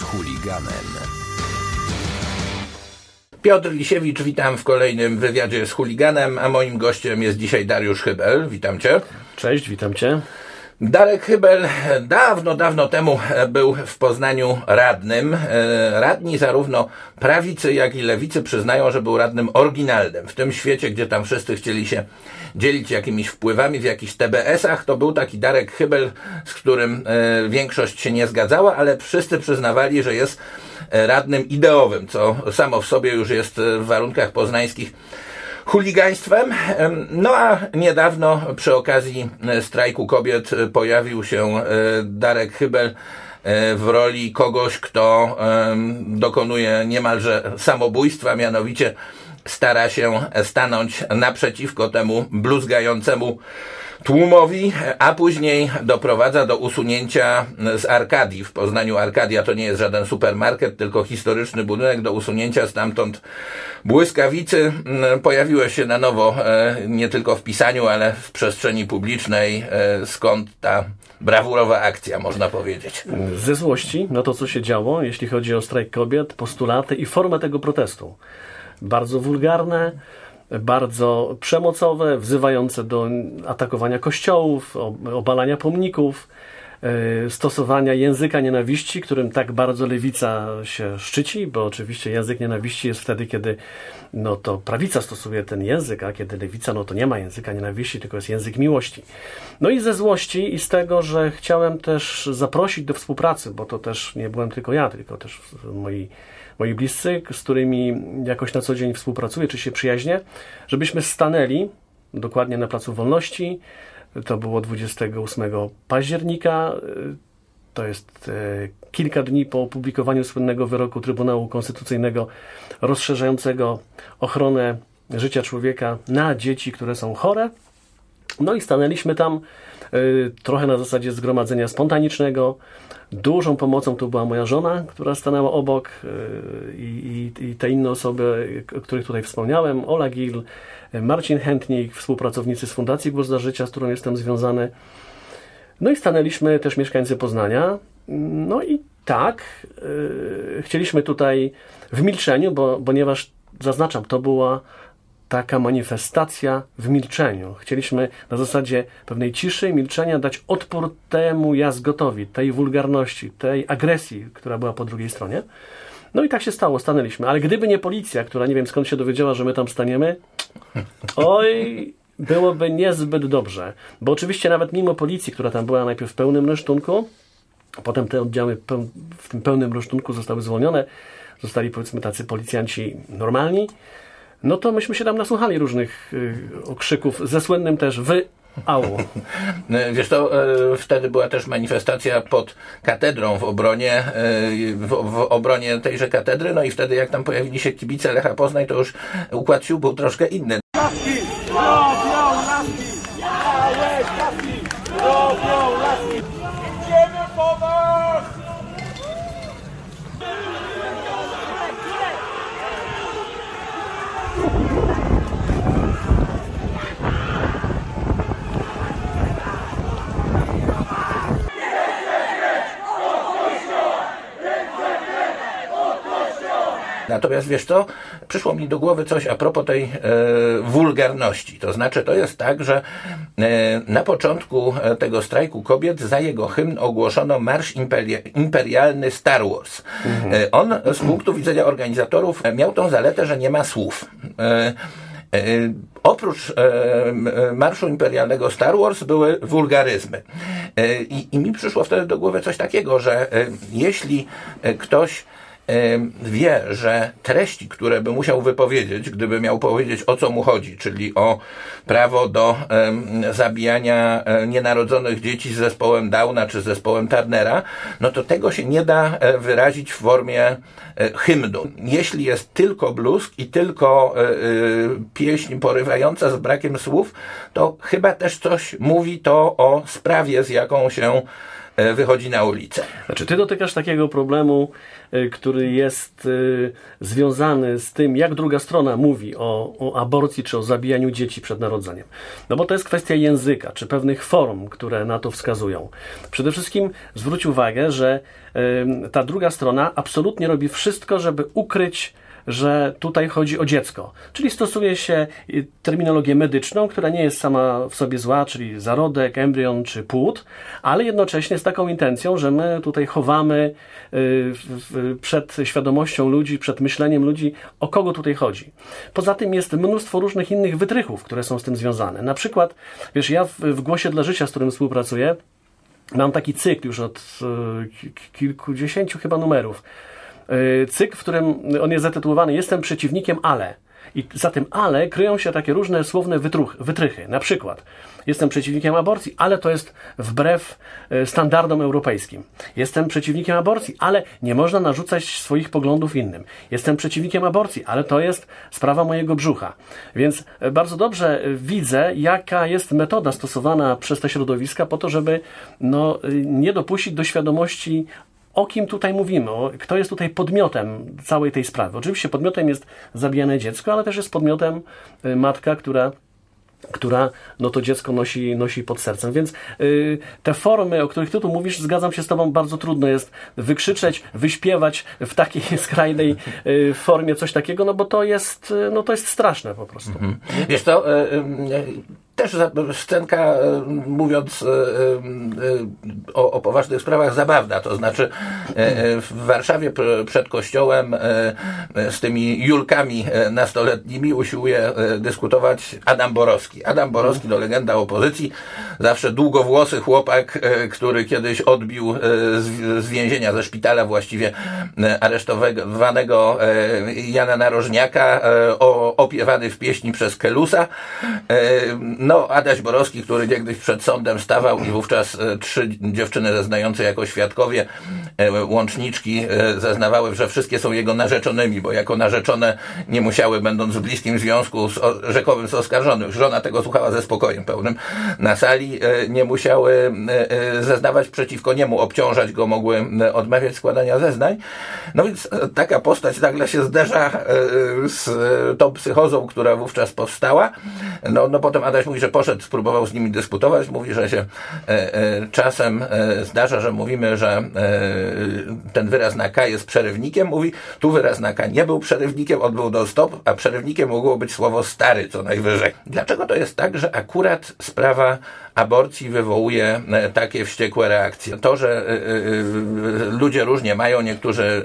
chuliganem. Piotr Lisiewicz, witam w kolejnym wywiadzie z chuliganem, a moim gościem jest dzisiaj Dariusz Hybel. Witam cię. Cześć, witam cię. Darek Hybel dawno temu był w Poznaniu radnym. Radni zarówno prawicy, jak i lewicy przyznają, że był radnym oryginalnym. W tym świecie, gdzie tam wszyscy chcieli się dzielić jakimiś wpływami w jakichś TBS-ach, to był taki Darek Hybel, z którym większość się nie zgadzała, ale wszyscy przyznawali, że jest radnym ideowym, co samo w sobie już jest w warunkach poznańskich chuligaństwem. No a niedawno przy okazji strajku kobiet pojawił się Darek Hybel w roli kogoś, kto dokonuje niemalże samobójstwa, mianowicie stara się stanąć naprzeciwko temu bluzgającemu tłumowi, a później doprowadza do usunięcia z Arkadii. W Poznaniu Arkadia to nie jest żaden supermarket, tylko historyczny budynek, do usunięcia stamtąd błyskawicy. Pojawiłeś się na nowo nie tylko w pisaniu, ale w przestrzeni publicznej. Skąd ta brawurowa akcja, można powiedzieć? Ze złości na to, co się działo, jeśli chodzi o strajk kobiet, postulaty i formę tego protestu. Bardzo wulgarne, bardzo przemocowe, wzywające do atakowania kościołów, obalania pomników, stosowania języka nienawiści, którym tak bardzo lewica się szczyci, bo oczywiście język nienawiści jest wtedy, kiedy to prawica stosuje ten język, a kiedy lewica, to nie ma języka nienawiści, tylko jest język miłości. No i ze złości i z tego, że chciałem też zaprosić do współpracy, bo to też nie byłem tylko ja, tylko też moi bliscy, z którymi jakoś na co dzień współpracuję, czy się przyjaźnię, żebyśmy stanęli dokładnie na Placu Wolności. To było 28 października. To jest kilka dni po opublikowaniu słynnego wyroku Trybunału Konstytucyjnego rozszerzającego ochronę życia człowieka na dzieci, które są chore. No i stanęliśmy tam trochę na zasadzie zgromadzenia spontanicznego. Dużą pomocą to była moja żona, która stanęła obok, i te inne osoby, o których tutaj wspomniałem, Ola Gil, Marcin Chętnik, współpracownicy z Fundacji Głos dla Życia, z którą jestem związany. No i stanęliśmy też mieszkańcy Poznania. No i tak, chcieliśmy tutaj w milczeniu, ponieważ zaznaczam, to była taka manifestacja w milczeniu. Chcieliśmy na zasadzie pewnej ciszy, milczenia dać odpór temu jazgotowi, tej wulgarności, tej agresji, która była po drugiej stronie. No i tak się stało, stanęliśmy. Ale gdyby nie policja, która nie wiem skąd się dowiedziała, że my tam staniemy, oj, byłoby niezbyt dobrze. Bo oczywiście nawet mimo policji, która tam była najpierw w pełnym resztunku, potem te oddziały w tym pełnym resztunku zostały zwolnione, zostali powiedzmy tacy policjanci normalni, no to myśmy się tam nasłuchali różnych okrzyków, ze słynnym też au. Wiesz to, wtedy była też manifestacja pod katedrą w obronie tejże katedry, no i wtedy jak tam pojawili się kibice Lecha Poznań, to już układ sił był troszkę inny. Laski, robią laski, małe laski, robią laski, idziemy po was! Natomiast wiesz co, przyszło mi do głowy coś a propos tej wulgarności. To znaczy to jest tak, że na początku tego strajku kobiet za jego hymn ogłoszono marsz imperialny Star Wars. On z punktu widzenia organizatorów miał tą zaletę, że nie ma słów. Oprócz marszu imperialnego Star Wars były wulgaryzmy. I mi przyszło wtedy do głowy coś takiego, że jeśli ktoś wie, że treści, które by musiał wypowiedzieć, gdyby miał powiedzieć, o co mu chodzi, czyli o prawo do zabijania nienarodzonych dzieci z zespołem Downa czy z zespołem Turnera, no to tego się nie da wyrazić w formie hymnu. Jeśli jest tylko bluzg i tylko pieśń porywająca z brakiem słów, to chyba też coś mówi to o sprawie, z jaką się wychodzi na ulicę. Znaczy, ty dotykasz takiego problemu, który jest związany z tym, jak druga strona mówi o aborcji czy o zabijaniu dzieci przed narodzeniem. No bo to jest kwestia języka, czy pewnych form, które na to wskazują. Przede wszystkim zwróć uwagę, że ta druga strona absolutnie robi wszystko, żeby ukryć, że tutaj chodzi o dziecko. Czyli stosuje się terminologię medyczną, która nie jest sama w sobie zła, czyli zarodek, embrion czy płód, ale jednocześnie z taką intencją, że my tutaj chowamy przed świadomością ludzi, przed myśleniem ludzi, o kogo tutaj chodzi. Poza tym jest mnóstwo różnych innych wytrychów, które są z tym związane. Na przykład, wiesz, ja w Głosie dla Życia, z którym współpracuję, mam taki cykl już od kilkudziesięciu chyba numerów. Cykl, w którym on jest zatytułowany Jestem przeciwnikiem, ale. I za tym ale kryją się takie różne słowne wytrychy. Na przykład jestem przeciwnikiem aborcji, ale to jest wbrew standardom europejskim. Jestem przeciwnikiem aborcji, ale nie można narzucać swoich poglądów innym. Jestem przeciwnikiem aborcji, ale to jest sprawa mojego brzucha. Więc bardzo dobrze widzę, jaka jest metoda stosowana przez te środowiska po to, żeby nie dopuścić do świadomości, o kim tutaj mówimy, kto jest tutaj podmiotem całej tej sprawy. Oczywiście podmiotem jest zabijane dziecko, ale też jest podmiotem matka, która to dziecko nosi pod sercem. Więc te formy, o których ty tu mówisz, zgadzam się z tobą, bardzo trudno jest wykrzyczeć, wyśpiewać w takiej skrajnej formie coś takiego, bo to jest straszne po prostu. Wiesz co, też scenka, mówiąc o poważnych sprawach, zabawna. To znaczy w Warszawie przed kościołem z tymi Julkami nastoletnimi usiłuje dyskutować Adam Borowski. Adam Borowski to legenda opozycji, zawsze długowłosy chłopak, który kiedyś odbił z więzienia, ze szpitala właściwie aresztowanego Jana Narożniaka, opiewany w pieśni przez Kelusa. Adaś Borowski, który niegdyś przed sądem stawał i wówczas 3 dziewczyny zeznające jako świadkowie, łączniczki, zeznawały, że wszystkie są jego narzeczonymi, bo jako narzeczone nie musiały, będąc w bliskim związku rzekowym z oskarżonym. Żona tego słuchała ze spokojem pełnym na sali, nie musiały zeznawać przeciwko niemu, obciążać go, mogły odmawiać składania zeznań. No więc taka postać nagle się zderza z tą psychozą, która wówczas powstała. Potem Adaś mówi, że poszedł, spróbował z nimi dyskutować, mówi, że się czasem zdarza, że mówimy, że ten wyraz na K jest przerywnikiem, mówi, tu wyraz na K nie był przerywnikiem, on był do stop, a przerywnikiem mogło być słowo stary co najwyżej. Dlaczego to jest tak, że akurat sprawa aborcji wywołuje takie wściekłe reakcje? To, że ludzie różnie mają, niektórzy,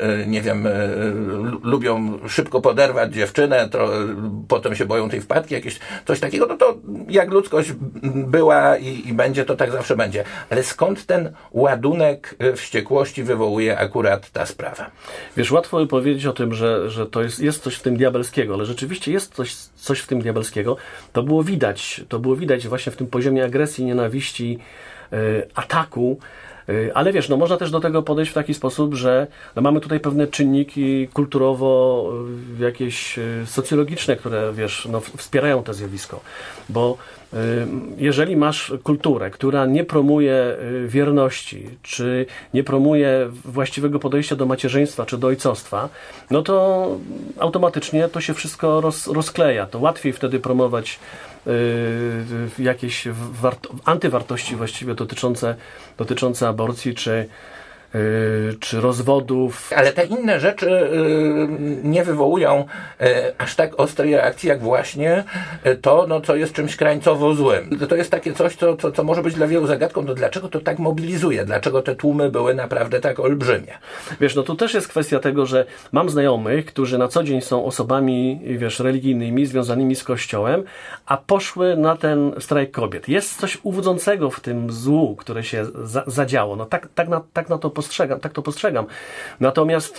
lubią szybko poderwać dziewczynę, potem się boją tej wpadki, jakieś coś takiego, to jak ludzkość była i będzie, to tak zawsze będzie. Ale skąd ten ładunek wściekłości wywołuje akurat ta sprawa? Wiesz, łatwo by powiedzieć o tym, że to jest coś w tym diabelskiego, ale rzeczywiście jest coś w tym diabelskiego. To było widać właśnie w tym poziomie agresji, nienawiści, ataku. Ale wiesz, można też do tego podejść w taki sposób, że mamy tutaj pewne czynniki kulturowo, jakieś socjologiczne, które wspierają to zjawisko. Bo jeżeli masz kulturę, która nie promuje wierności, czy nie promuje właściwego podejścia do macierzyństwa, czy do ojcostwa, to automatycznie to się wszystko rozkleja. To łatwiej wtedy promować jakieś antywartości właściwie dotyczące aborcji, czy rozwodów. Ale te inne rzeczy nie wywołują aż tak ostrej reakcji, jak właśnie to, co jest czymś krańcowo złym. To jest takie coś, co może być dla wielu zagadką, dlaczego to tak mobilizuje, dlaczego te tłumy były naprawdę tak olbrzymie. Wiesz, tu też jest kwestia tego, że mam znajomych, którzy na co dzień są osobami, religijnymi, związanymi z Kościołem, a poszły na ten strajk kobiet. Jest coś uwodzącego w tym złu, które się zadziało. Tak to postrzegam. Natomiast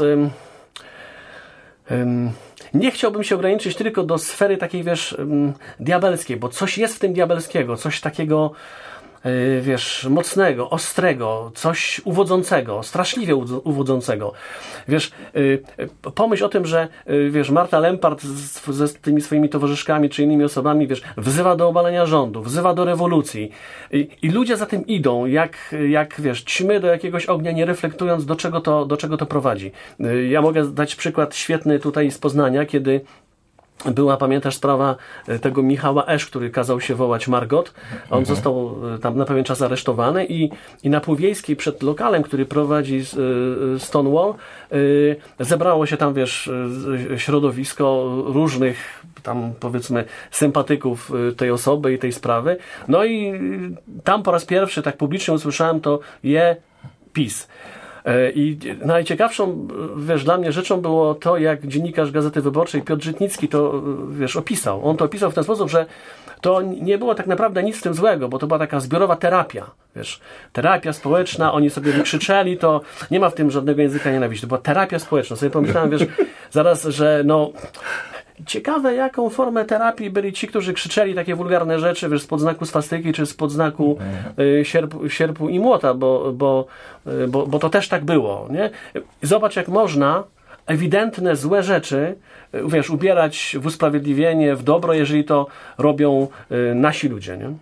nie chciałbym się ograniczyć tylko do sfery takiej, diabelskiej, bo coś jest w tym diabelskiego, coś takiego wiesz, mocnego, ostrego, coś uwodzącego, straszliwie uwodzącego. Wiesz, pomyśl o tym, że wiesz, Marta Lempart ze tymi swoimi towarzyszkami czy innymi osobami, wiesz, wzywa do obalenia rządu, wzywa do rewolucji i ludzie za tym idą, jak wiesz, ćmy do jakiegoś ognia, nie reflektując, do czego to prowadzi. Ja mogę dać przykład świetny tutaj z Poznania, kiedy była, pamiętasz, sprawa tego Michała Esz, który kazał się wołać Margot. On został tam na pewien czas aresztowany i na Półwiejskiej przed lokalem, który prowadzi Stonewall, zebrało się tam, wiesz, środowisko różnych tam, powiedzmy, sympatyków tej osoby i tej sprawy. No i tam po raz pierwszy tak publicznie usłyszałem to PiS. I najciekawszą, wiesz, dla mnie rzeczą było to, jak dziennikarz Gazety Wyborczej Piotr Żytnicki to, wiesz, opisał. On to opisał w ten sposób, że to nie było tak naprawdę nic w tym złego, bo to była taka zbiorowa terapia, wiesz, terapia społeczna, oni sobie wykrzyczeli, to nie ma w tym żadnego języka nienawiści, to była terapia społeczna. Sobie pomyślałem, wiesz, zaraz, że no... Ciekawe, jaką formę terapii byli ci, którzy krzyczeli takie wulgarne rzeczy, wiesz, spod znaku swastyki, czy spod znaku sierpu i młota, bo to też tak było, nie? Zobacz, jak można ewidentne, złe rzeczy, wiesz, ubierać w usprawiedliwienie, w dobro, jeżeli to robią nasi ludzie, nie?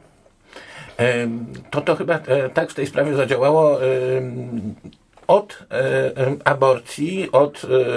To chyba tak w tej sprawie zadziałało. Od aborcji, od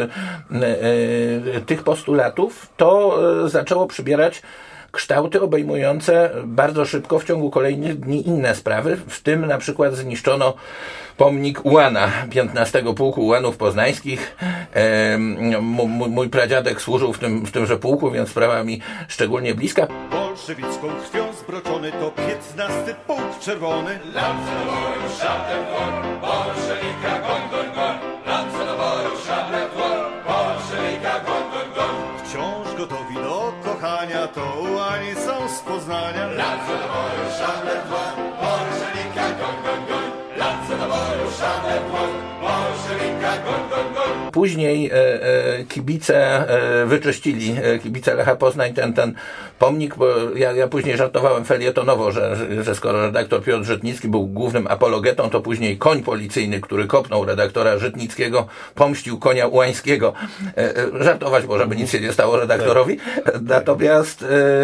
tych postulatów to zaczęło przybierać kształty obejmujące bardzo szybko w ciągu kolejnych dni inne sprawy, w tym na przykład zniszczono pomnik ułana 15 Pułku Ułanów Poznańskich. Mój pradziadek służył w tymże pułku, więc sprawa mi szczególnie bliska. Bolszewicką krwią zbroczony to 15 Pułk Czerwony. Lance do boju, szablem w dłoń, bolszewika goń, goń, goń. Lance do boju, szablem w dłoń, bolszewika goń, goń, goń. Wciąż gotowi do kochania, to ułani są z Poznania. Lance do boju, szablem w dłoń, bolszewika goń, goń, goń. Lance do boju, szablem w dłoń, bolszewika goń, goń, goń. Później kibice wyczyścili, kibice Lecha Poznań, ten pomnik, bo ja później żartowałem felietonowo, że skoro redaktor Piotr Żytnicki był głównym apologetą, to później koń policyjny, który kopnął redaktora Żytnickiego, pomścił konia Ułańskiego. Żartować, bo żeby nic się nie stało redaktorowi. Natomiast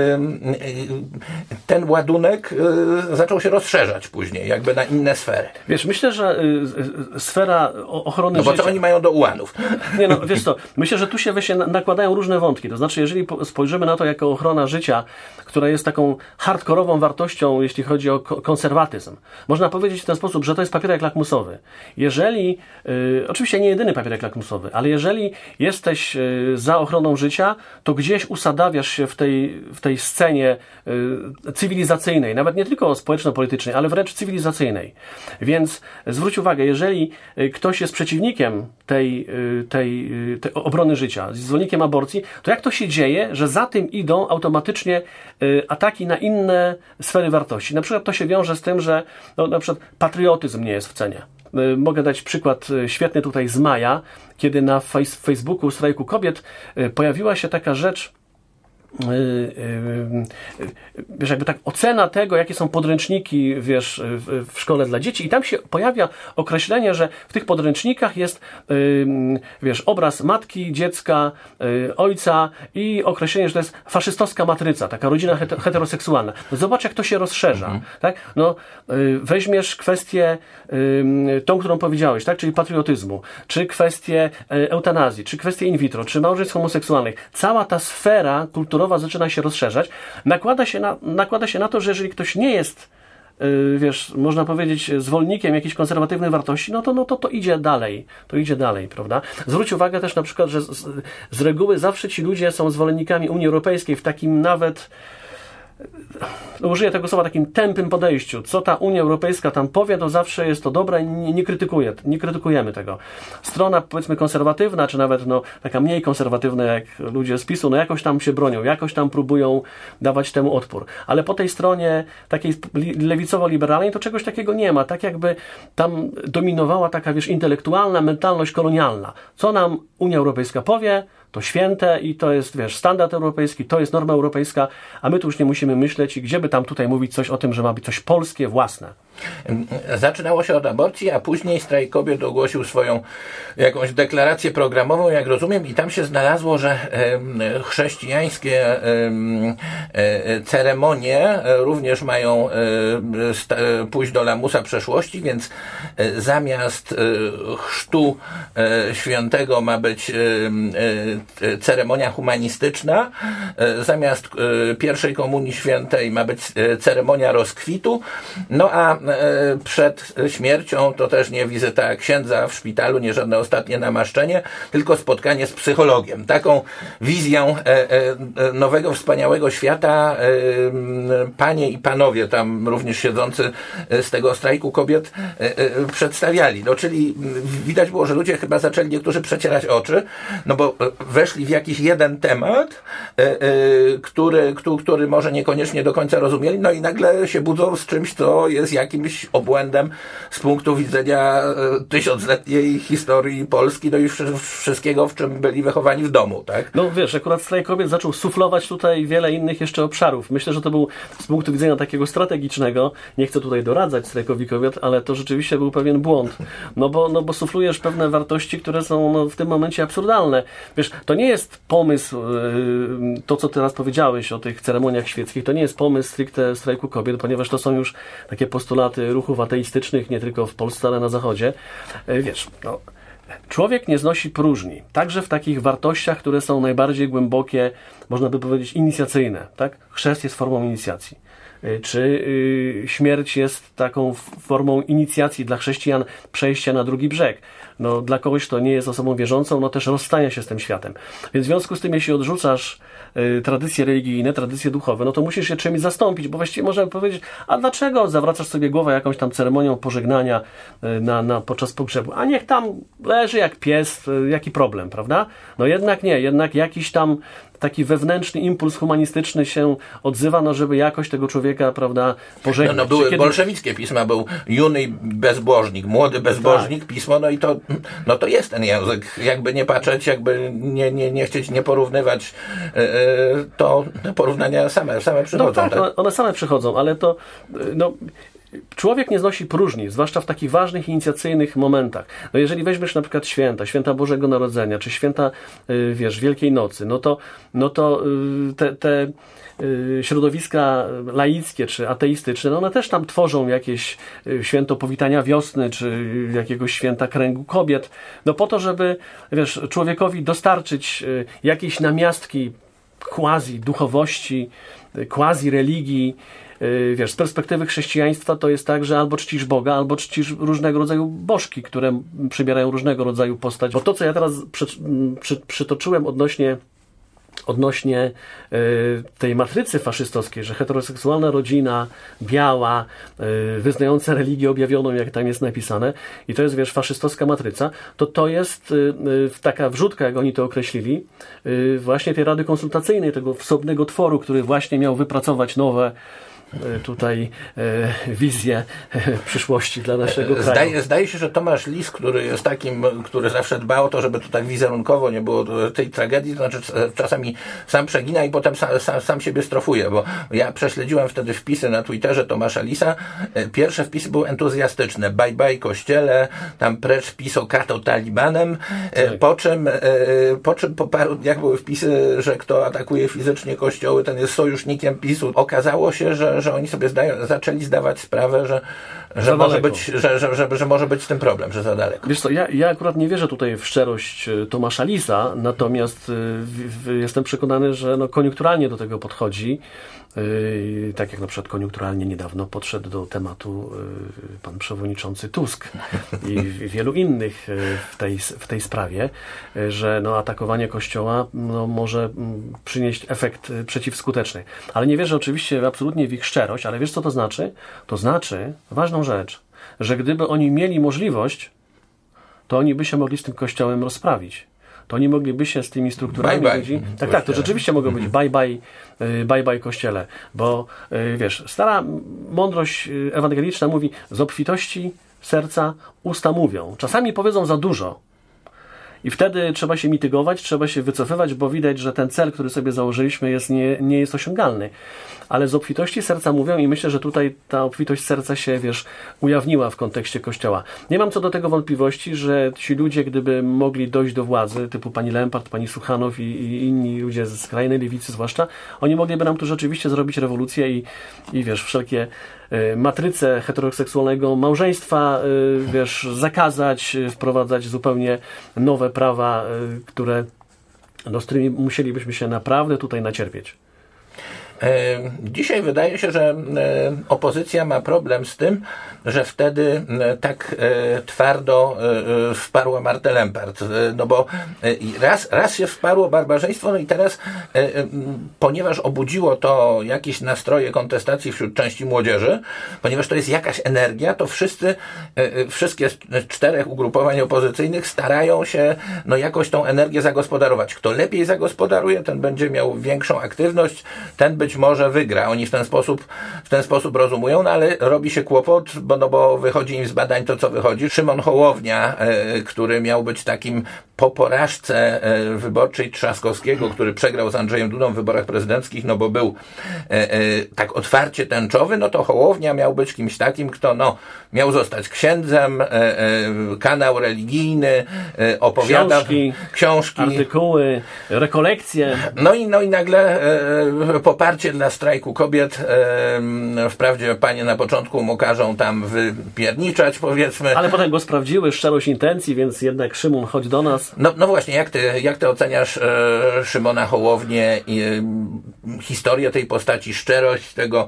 ten ładunek zaczął się rozszerzać później, jakby na inne sfery. Wiesz, myślę, że sfera ochrony życia... No bo co oni mają do ułanów? Nie no, wiesz co, myślę, że tu się nakładają różne wątki. To znaczy, jeżeli spojrzymy na to jako ochrona życia, która jest taką hardkorową wartością, jeśli chodzi o konserwatyzm, można powiedzieć w ten sposób, że to jest papierek lakmusowy. Jeżeli, oczywiście nie jedyny papierek lakmusowy, ale jeżeli jesteś za ochroną życia, to gdzieś usadawiasz się w tej scenie cywilizacyjnej, nawet nie tylko społeczno-politycznej, ale wręcz cywilizacyjnej. Więc zwróć uwagę, jeżeli ktoś jest przeciwnikiem tej obrony życia, zwolennikiem aborcji, to jak to się dzieje, że za tym idą automatycznie ataki na inne sfery wartości? Na przykład to się wiąże z tym, że na przykład patriotyzm nie jest w cenie. Mogę dać przykład świetny tutaj z maja, kiedy na Facebooku Strajku Kobiet pojawiła się taka rzecz, wiesz, jakby tak ocena tego, jakie są podręczniki, wiesz, w szkole dla dzieci i tam się pojawia określenie, że w tych podręcznikach jest, wiesz, obraz matki, dziecka, ojca i określenie, że to jest faszystowska matryca, taka rodzina heteroseksualna. No zobacz, jak to się rozszerza, tak? No, weźmiesz kwestię tą, którą powiedziałeś, tak? Czyli patriotyzmu, czy kwestię eutanazji, czy kwestię in vitro, czy małżeństw homoseksualnych. Cała ta sfera kulturowa zaczyna się rozszerzać, nakłada się na to, że jeżeli ktoś nie jest, wiesz, można powiedzieć, zwolennikiem jakichś konserwatywnych wartości, no to idzie dalej. To idzie dalej, prawda? Zwróć uwagę też na przykład, że z reguły zawsze ci ludzie są zwolennikami Unii Europejskiej w takim nawet, użyję tego słowa, takim tępym podejściu. Co ta Unia Europejska tam powie, to zawsze jest to dobre, nie krytykujemy tego. Strona, powiedzmy, konserwatywna, czy nawet taka mniej konserwatywna, jak ludzie z PiS-u, jakoś tam się bronią, jakoś tam próbują dawać temu odpór. Ale po tej stronie takiej lewicowo-liberalnej to czegoś takiego nie ma. Tak jakby tam dominowała taka, wiesz, intelektualna mentalność kolonialna. Co nam Unia Europejska powie, to święte i to jest, standard europejski, to jest norma europejska, a my tu już nie musimy myśleć i gdzie by tam tutaj mówić coś o tym, że ma być coś polskie, własne. Zaczynało się od aborcji, a później strajk kobiet ogłosił swoją jakąś deklarację programową, jak rozumiem, i tam się znalazło, że chrześcijańskie ceremonie również mają pójść do lamusa przeszłości, więc zamiast chrztu świętego ma być ceremonia humanistyczna, zamiast pierwszej komunii świętej ma być ceremonia rozkwitu, no a przed śmiercią to też nie wizyta księdza w szpitalu, nie żadne ostatnie namaszczenie, tylko spotkanie z psychologiem. Taką wizję nowego, wspaniałego świata panie i panowie tam również siedzący z tego strajku kobiet przedstawiali. No, czyli widać było, że ludzie chyba zaczęli niektórzy przecierać oczy, no bo weszli w jakiś jeden temat, który może niekoniecznie do końca rozumieli, no i nagle się budzą z czymś, co jest jakimś obłędem z punktu widzenia tysiącletniej historii Polski, no i wszystkiego, w czym byli wychowani w domu, tak? No wiesz, akurat strajk kobiet zaczął suflować tutaj wiele innych jeszcze obszarów. Myślę, że to był z punktu widzenia takiego strategicznego, nie chcę tutaj doradzać strajkowi kobiet, ale to rzeczywiście był pewien błąd. No bo suflujesz pewne wartości, które są w tym momencie absurdalne. Wiesz, to nie jest pomysł, to co teraz powiedziałeś o tych ceremoniach świeckich, to nie jest pomysł stricte strajku kobiet, ponieważ to są już takie postulaty ruchów ateistycznych, nie tylko w Polsce, ale na Zachodzie. Wiesz, człowiek nie znosi próżni. Także w takich wartościach, które są najbardziej głębokie, można by powiedzieć inicjacyjne. Tak? Chrzest jest formą inicjacji. Czy śmierć jest taką formą inicjacji dla chrześcijan przejścia na drugi brzeg. No, dla kogoś, kto nie jest osobą wierzącą, no też rozstania się z tym światem. Więc w związku z tym, jeśli odrzucasz tradycje religijne, tradycje duchowe, no to musisz je czymś zastąpić, bo właściwie możemy powiedzieć, a dlaczego zawracasz sobie głowę jakąś tam ceremonią pożegnania podczas pogrzebu? A niech tam leży jak pies, jaki problem, prawda? No jednak nie, jednak jakiś tam taki wewnętrzny impuls humanistyczny się odzywa, no żeby jakoś tego człowieka, prawda, pożegnać. No były bolszewickie pisma, był juny bezbożnik, młody bezbożnik, tak. Pismo, no i to jest ten język. Jakby nie patrzeć, jakby nie chcieć, nie porównywać, to porównania same przychodzą. No tak, one same przychodzą, ale to, człowiek nie znosi próżni, zwłaszcza w takich ważnych, inicjacyjnych momentach. No jeżeli weźmiesz na przykład święta Bożego Narodzenia, czy święta, Wielkiej Nocy, no to te środowiska laickie czy ateistyczne, no one też tam tworzą jakieś święto powitania wiosny, czy jakiegoś święta kręgu kobiet, no po to, żeby, człowiekowi dostarczyć jakieś namiastki quasi duchowości, quasi religii. Z perspektywy chrześcijaństwa to jest tak, że albo czcisz Boga, albo czcisz różnego rodzaju bożki, które przybierają różnego rodzaju postać. Bo to, co ja teraz przytoczyłem odnośnie tej matrycy faszystowskiej, że heteroseksualna rodzina, biała, wyznająca religię objawioną, jak tam jest napisane, i to jest, faszystowska matryca, to jest taka wrzutka, jak oni to określili, właśnie tej Rady Konsultacyjnej, tego wsobnego tworu, który właśnie miał wypracować nowe tutaj wizję przyszłości dla naszego kraju. Zdaje się, że Tomasz Lis, który jest takim, który zawsze dba o to, żeby to tak wizerunkowo nie było tej tragedii, to znaczy czasami sam przegina i potem sam siebie strofuje, bo ja prześledziłem wtedy wpisy na Twitterze Tomasza Lisa. Pierwsze wpisy były entuzjastyczne. Bye bye kościele, tam precz PiS kato talibanem, tak. Po czym po paru dniach były wpisy, że kto atakuje fizycznie kościoły, ten jest sojusznikiem PiS-u. Okazało się, że oni sobie zaczęli zdawać sprawę, że może być z tym problem, że za daleko. Wiesz co, ja akurat nie wierzę tutaj w szczerość Tomasza Lisa, natomiast jestem przekonany, że koniunkturalnie do tego podchodzi. Tak jak na przykład koniunkturalnie niedawno podszedł do tematu pan przewodniczący Tusk i wielu innych w tej sprawie, że atakowanie Kościoła może przynieść efekt przeciwskuteczny. Ale nie wierzę oczywiście absolutnie w ich szczerość, ale wiesz co to znaczy? To znaczy ważną rzecz, że gdyby oni mieli możliwość, to oni by się mogli z tym Kościołem rozprawić. To oni mogliby się z tymi strukturami ludzi... Tak, to rzeczywiście mogło być bye bye Kościele. Bo stara mądrość ewangeliczna mówi, z obfitości serca usta mówią. Czasami powiedzą za dużo. I wtedy trzeba się mitygować, trzeba się wycofywać, bo widać, że ten cel, który sobie założyliśmy, nie jest osiągalny. Ale z obfitości serca mówią i myślę, że tutaj ta obfitość serca się, ujawniła w kontekście Kościoła. Nie mam co do tego wątpliwości, że ci ludzie, gdyby mogli dojść do władzy, typu pani Lempart, pani Suchanow i inni ludzie z skrajnej lewicy zwłaszcza, oni mogliby nam tu rzeczywiście zrobić rewolucję i wszelkie matryce heteroseksualnego małżeństwa, zakazać, wprowadzać zupełnie nowe prawa, z którymi musielibyśmy się naprawdę tutaj nacierpieć. Dzisiaj wydaje się, że opozycja ma problem z tym, że wtedy tak twardo wsparła Martę Lempart. No bo raz się wsparło barbarzyństwo, no i teraz, ponieważ obudziło to jakieś nastroje kontestacji wśród części młodzieży, ponieważ to jest jakaś energia, to wszystkie 4 ugrupowań opozycyjnych starają się jakoś tą energię zagospodarować. Kto lepiej zagospodaruje, ten będzie miał większą aktywność, ten być może wygra. Oni w ten sposób rozumują, no ale robi się kłopot, bo wychodzi im z badań to, co wychodzi. Szymon Hołownia, który miał być takim po porażce wyborczej Trzaskowskiego, który przegrał z Andrzejem Dudą w wyborach prezydenckich, bo był tak otwarcie tęczowy, no to Hołownia miał być kimś takim, kto miał zostać księdzem, kanał religijny, opowiada książki, artykuły, rekolekcje. No i nagle poparcie dla strajku kobiet. Wprawdzie panie na początku mu każą tam wypierniczać, powiedzmy. Ale potem go sprawdziły, szczerość intencji, więc jednak Szymon, chodź do nas. No właśnie, jak ty oceniasz Szymona Hołownię i historię tej postaci, szczerość tego,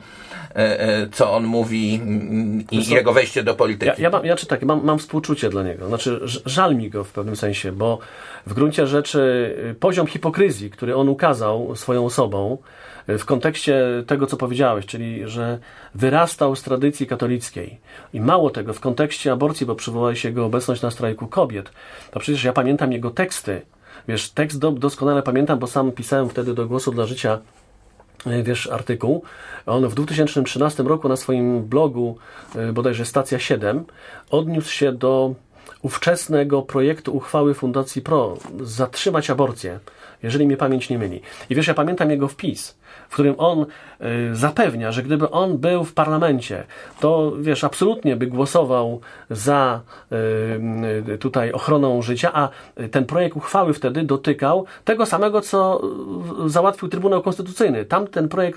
co on mówi i jego wejście do polityki? Mam współczucie dla niego. Znaczy, żal mi go w pewnym sensie, bo w gruncie rzeczy poziom hipokryzji, który on ukazał swoją osobą, w kontekście tego, co powiedziałeś, czyli, że wyrastał z tradycji katolickiej. I mało tego, w kontekście aborcji, bo przywołałeś jego obecność na strajku kobiet, to przecież ja pamiętam jego teksty. Tekst doskonale pamiętam, bo sam pisałem wtedy do Głosu dla Życia artykuł. On w 2013 roku na swoim blogu, bodajże Stacja 7, odniósł się do ówczesnego projektu uchwały Fundacji PRO zatrzymać aborcję, jeżeli mnie pamięć nie myli. I ja pamiętam jego wpis, w którym on zapewnia, że gdyby on był w parlamencie, to absolutnie by głosował za tutaj ochroną życia, a ten projekt uchwały wtedy dotykał tego samego, co załatwił Trybunał Konstytucyjny. Tamten projekt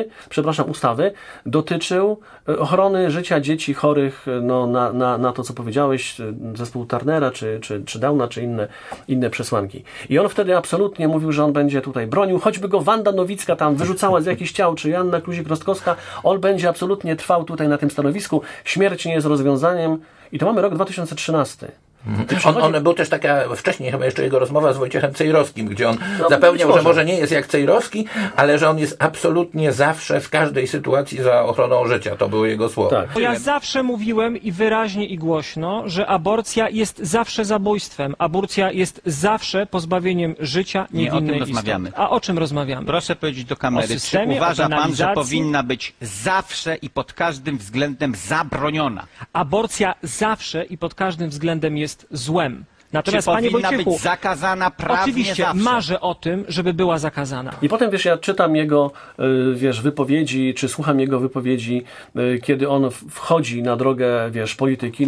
ustawy dotyczył ochrony życia dzieci chorych na to, co powiedziałeś, zespół Turnera, czy Downa, czy inne przesłanki. I on wtedy absolutnie mówił, że on będzie tutaj bronił, choćby go Wanda Nowicka tam wyrzucała z jakichś ciał, czy Joanna Kluzik-Rostkowska, on będzie absolutnie trwał tutaj na tym stanowisku. Śmierć nie jest rozwiązaniem. I to mamy rok 2013. On był też wcześniej chyba jeszcze jego rozmowa z Wojciechem Cejrowskim, gdzie on zapewniał, że może nie jest jak Cejrowski, ale że on jest absolutnie zawsze w każdej sytuacji za ochroną życia. To były jego słowa. Tak. Ja zawsze mówiłem i wyraźnie i głośno, że aborcja jest zawsze zabójstwem. Aborcja jest zawsze pozbawieniem życia niewinnej istoty. A o czym rozmawiamy? Proszę powiedzieć do kamery, czy uważa pan, że powinna być zawsze i pod każdym względem zabroniona? Aborcja zawsze i pod każdym względem jest złem. Natomiast, czy panie powinna Wojciechu, być zakazana prawnie oczywiście zawsze? marzę o tym, żeby była zakazana. I potem, ja czytam jego, wypowiedzi, czy słucham jego wypowiedzi, kiedy on wchodzi na drogę, polityki,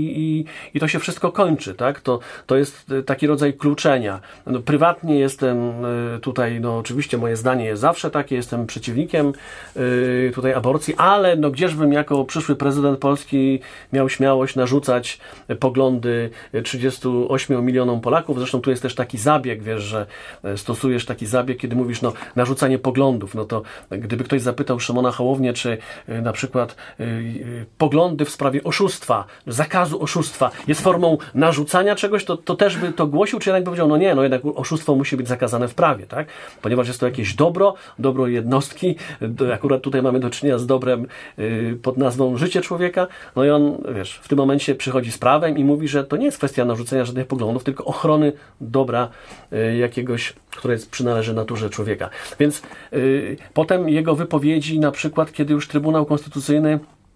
i to się wszystko kończy, tak? To jest taki rodzaj kluczenia. Prywatnie jestem tutaj, oczywiście moje zdanie jest zawsze takie, jestem przeciwnikiem tutaj aborcji, ale gdzieżbym jako przyszły prezydent Polski miał śmiałość narzucać poglądy 38 milionom Polaków. Zresztą tu jest też taki zabieg, że stosujesz taki zabieg, kiedy mówisz, narzucanie poglądów. To gdyby ktoś zapytał Szymona Hołownię, czy na przykład poglądy w sprawie oszustwa, zakazu oszustwa jest formą narzucania czegoś, to też by to głosił, czy jednak by powiedział, nie, jednak oszustwo musi być zakazane w prawie, tak? Ponieważ jest to jakieś dobro jednostki, akurat tutaj mamy do czynienia z dobrem pod nazwą życie człowieka, i on, w tym momencie przychodzi z prawem i mówi, że to nie jest kwestia narzucenia żadnych poglądów, tylko ochrony dobra jakiegoś, które przynależy naturze człowieka. Więc potem jego wypowiedzi, na przykład, kiedy już Trybunał Konstytucyjny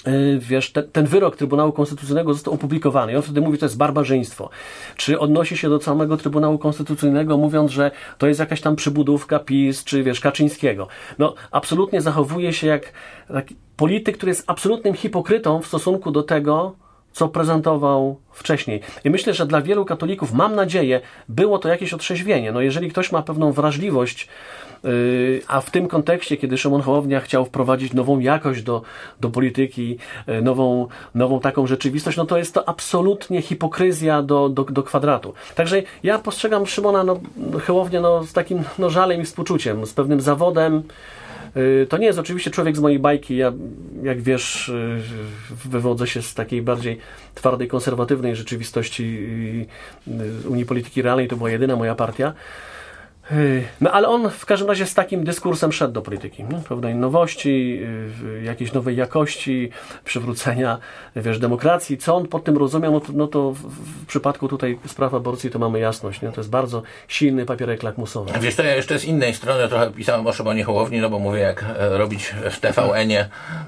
wiesz, ten wyrok Trybunału Konstytucyjnego został opublikowany i on wtedy mówi, że to jest barbarzyństwo. Czy odnosi się do samego Trybunału Konstytucyjnego, mówiąc, że to jest jakaś tam przybudówka PiS, czy wiesz, Kaczyńskiego. No, absolutnie zachowuje się jak taki polityk, który jest absolutnym hipokrytą w stosunku do tego, co prezentował wcześniej. I myślę, że dla wielu katolików, mam nadzieję, było to jakieś otrzeźwienie. No jeżeli ktoś ma pewną wrażliwość, a w tym kontekście, kiedy Szymon Hołownia chciał wprowadzić nową jakość do polityki, nową taką rzeczywistość, no to jest to absolutnie hipokryzja do kwadratu. Także ja postrzegam Szymona Hołownię z takim żalem i współczuciem, z pewnym zawodem. To nie jest oczywiście człowiek z mojej bajki. Ja, jak wiesz, wywodzę się z takiej bardziej twardej, konserwatywnej rzeczywistości Unii Polityki Realnej. To była jedyna moja partia. No ale on w każdym razie z takim dyskursem szedł do polityki. Pewnej nowości, jakiejś nowej jakości, przywrócenia, wiesz, demokracji. Co on pod tym rozumiał, no to w przypadku tutaj spraw aborcji to mamy jasność. Nie? To jest bardzo silny papierek lakmusowy. Wiesz, to ja jeszcze z innej strony trochę pisałem o Szymonie Hołowni, no bo mówię, jak robić w TVN-ie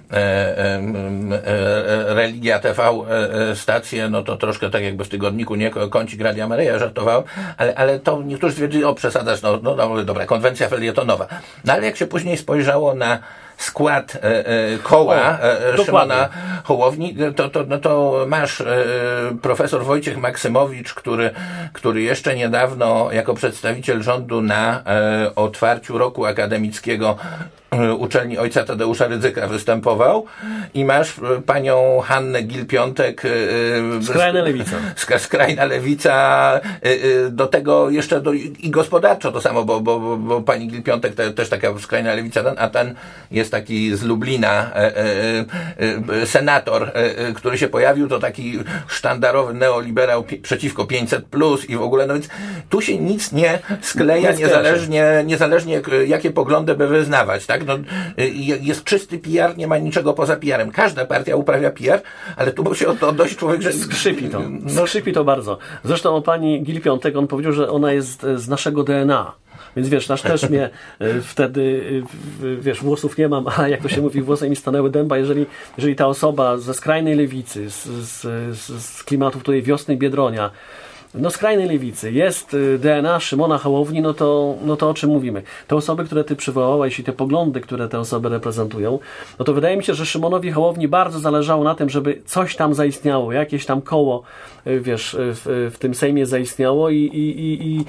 Religia TV stację, no to troszkę tak jakby w tygodniku, nie, kącik Radia Maryja żartowałem, ale to niektórzy stwierdzili, o przesadasz, dobra, konwencja felietonowa. No ale jak się później spojrzało na skład koła Szymona Hołowni, to masz profesor Wojciech Maksymowicz, który jeszcze niedawno jako przedstawiciel rządu na otwarciu roku akademickiego uczelni ojca Tadeusza Rydzyka występował, i masz panią Hannę Gill-Piątek, skrajna lewica. Skrajna lewica, do tego jeszcze i gospodarczo to samo, bo pani Gill-Piątek też taka skrajna lewica, a ten jest taki z Lublina, senator, który się pojawił, to taki sztandarowy neoliberał przeciwko 500+, i w ogóle, no więc tu się nic nie skleja, niezależnie jakie poglądy by wyznawać, tak? No, jest czysty PR, nie ma niczego poza PR-em. Każda partia uprawia PR, ale tu musi odnosić człowiek, że skrzypi to. Skrzypi to bardzo. Zresztą o pani Gill-Piątek on powiedział, że ona jest z naszego DNA. Więc wiesz, nasz też mnie wtedy, wiesz, włosów nie mam, a jak to się mówi, włosy mi stanęły dęba, jeżeli ta osoba ze skrajnej lewicy, z klimatów tutaj wiosny Biedronia, skrajnej lewicy, jest DNA Szymona Hołowni, no to o czym mówimy? Te osoby, które ty przywołałeś, i te poglądy, które te osoby reprezentują, no to wydaje mi się, że Szymonowi Hołowni bardzo zależało na tym, żeby coś tam zaistniało, jakieś tam koło, wiesz, w tym Sejmie zaistniało i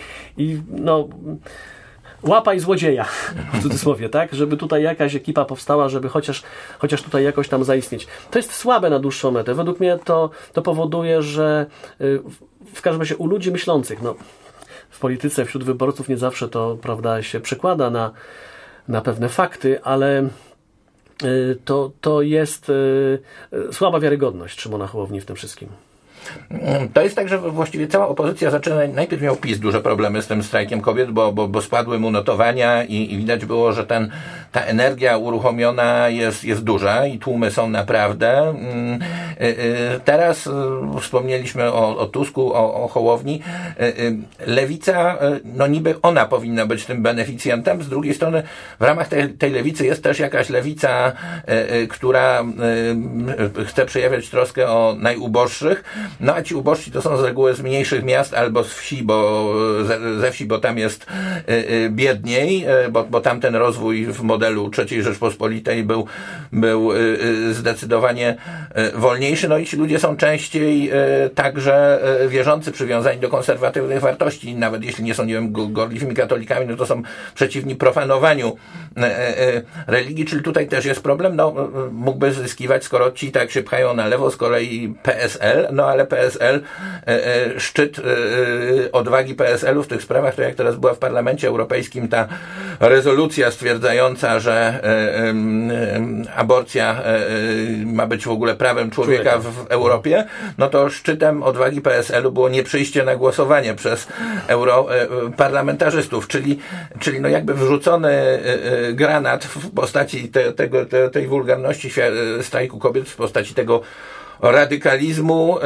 łapaj złodzieja, w cudzysłowie, tak? Żeby tutaj jakaś ekipa powstała, żeby chociaż tutaj jakoś tam zaistnieć. To jest słabe na dłuższą metę. Według mnie to powoduje, że w każdym razie u ludzi myślących, w polityce wśród wyborców nie zawsze to, prawda, się przekłada na pewne fakty, ale to jest słaba wiarygodność Szymona Hołowni w tym wszystkim. To jest tak, że właściwie cała opozycja zaczyna, najpierw miał PiS duże problemy z tym strajkiem kobiet, bo spadły mu notowania i widać było, że ta energia uruchomiona jest duża i tłumy są naprawdę. Teraz wspomnieliśmy o Tusku, o Hołowni. Lewica, niby ona powinna być tym beneficjentem, z drugiej strony w ramach tej lewicy jest też jakaś lewica, która chce przejawiać troskę o najuboższych. A ci ubożsi to są z reguły z mniejszych miast albo z wsi, ze wsi, bo tam jest biedniej, bo tam ten rozwój w modelu III Rzeczpospolitej był zdecydowanie wolniejszy. I ci ludzie są częściej także wierzący, przywiązani do konserwatywnych wartości, nawet jeśli nie są, nie wiem, gorliwymi katolikami, to są przeciwni profanowaniu religii, czyli tutaj też jest problem. Mógłby zyskiwać, skoro ci tak się pchają na lewo, z kolei PSL, ale PSL, szczyt odwagi PSL-u w tych sprawach, to jak teraz była w Parlamencie Europejskim ta rezolucja stwierdzająca, że aborcja ma być w ogóle prawem człowieka w Europie, to szczytem odwagi PSL-u było nieprzyjście na głosowanie przez europarlamentarzystów, czyli jakby wrzucony granat w postaci tej wulgarności strajku kobiet, w postaci tego radykalizmu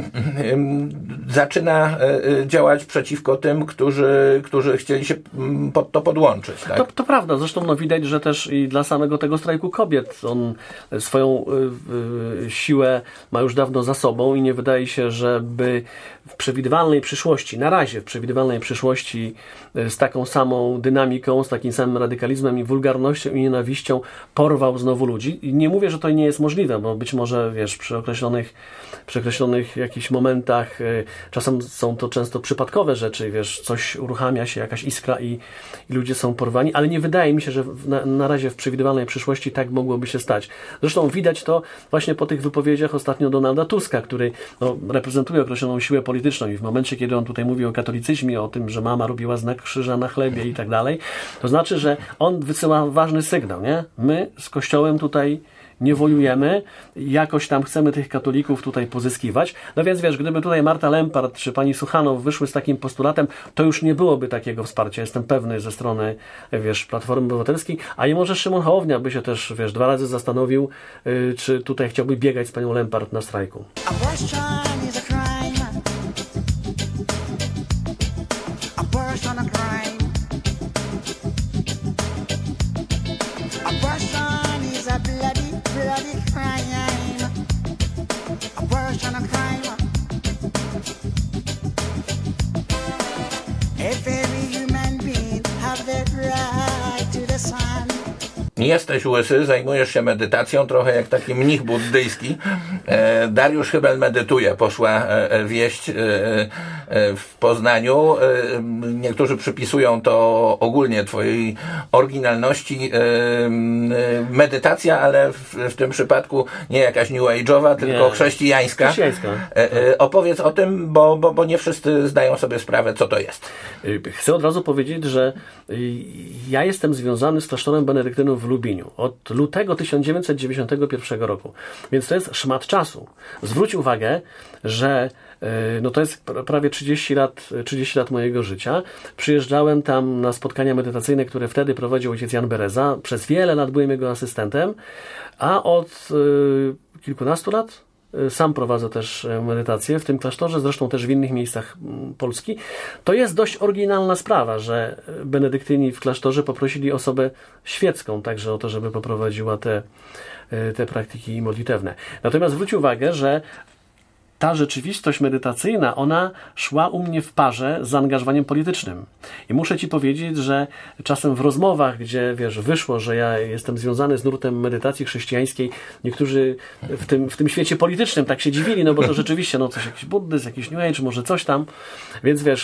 zaczyna działać przeciwko tym, którzy chcieli się pod to podłączyć. Tak? To prawda. Zresztą widać, że też i dla samego tego strajku kobiet on swoją siłę ma już dawno za sobą i nie wydaje się, żeby w przewidywalnej przyszłości, na razie w przewidywalnej przyszłości z taką samą dynamiką, z takim samym radykalizmem i wulgarnością i nienawiścią porwał znowu ludzi. I nie mówię, że to nie jest możliwe, bo być może, wiesz, przy określonych jakichś momentach, czasem są to często przypadkowe rzeczy, wiesz, coś uruchamia się, jakaś iskra i ludzie są porwani, ale nie wydaje mi się, że na razie w przewidywalnej przyszłości tak mogłoby się stać. Zresztą widać to właśnie po tych wypowiedziach ostatnio Donalda Tuska, który reprezentuje określoną siłę polityczną i w momencie, kiedy on tutaj mówi o katolicyzmie, o tym, że mama robiła znak krzyża na chlebie i tak dalej, to znaczy, że on wysyła ważny sygnał, nie? My z Kościołem tutaj nie wojujemy, jakoś tam chcemy tych katolików tutaj pozyskiwać. No więc wiesz, gdyby tutaj Marta Lempart czy pani Suchanow wyszły z takim postulatem, to już nie byłoby takiego wsparcia, jestem pewny, ze strony, wiesz, Platformy Obywatelskiej, a i może Szymon Hołownia by się też, wiesz, 2 razy zastanowił, czy tutaj chciałby biegać z panią Lempart na strajku. Jesteś łysy, zajmujesz się medytacją, trochę jak taki mnich buddyjski. Dariusz Hybel medytuje, poszła wieść w Poznaniu. Niektórzy przypisują to ogólnie twojej oryginalności. Medytacja, ale w tym przypadku nie jakaś new age'owa, tylko chrześcijańska. Opowiedz o tym, bo nie wszyscy zdają sobie sprawę, co to jest. Chcę od razu powiedzieć, że ja jestem związany z klasztorem benedyktynów w Lubliniu od lutego 1991 roku. Więc to jest szmat czasu. Zwróć uwagę, że to jest prawie 30 lat mojego życia. Przyjeżdżałem tam na spotkania medytacyjne, które wtedy prowadził ojciec Jan Bereza. Przez wiele lat byłem jego asystentem, a od kilkunastu lat sam prowadzę też medytację w tym klasztorze, zresztą też w innych miejscach Polski. To jest dość oryginalna sprawa, że benedyktyni w klasztorze poprosili osobę świecką także o to, żeby poprowadziła te praktyki modlitewne. Natomiast zwróć uwagę, że ta rzeczywistość medytacyjna, ona szła u mnie w parze z zaangażowaniem politycznym. I muszę Ci powiedzieć, że czasem w rozmowach, gdzie wiesz, wyszło, że ja jestem związany z nurtem medytacji chrześcijańskiej, niektórzy w tym świecie politycznym tak się dziwili, no bo to rzeczywiście coś jakiś buddyzm, jakiś New Age, może coś tam. Więc wiesz,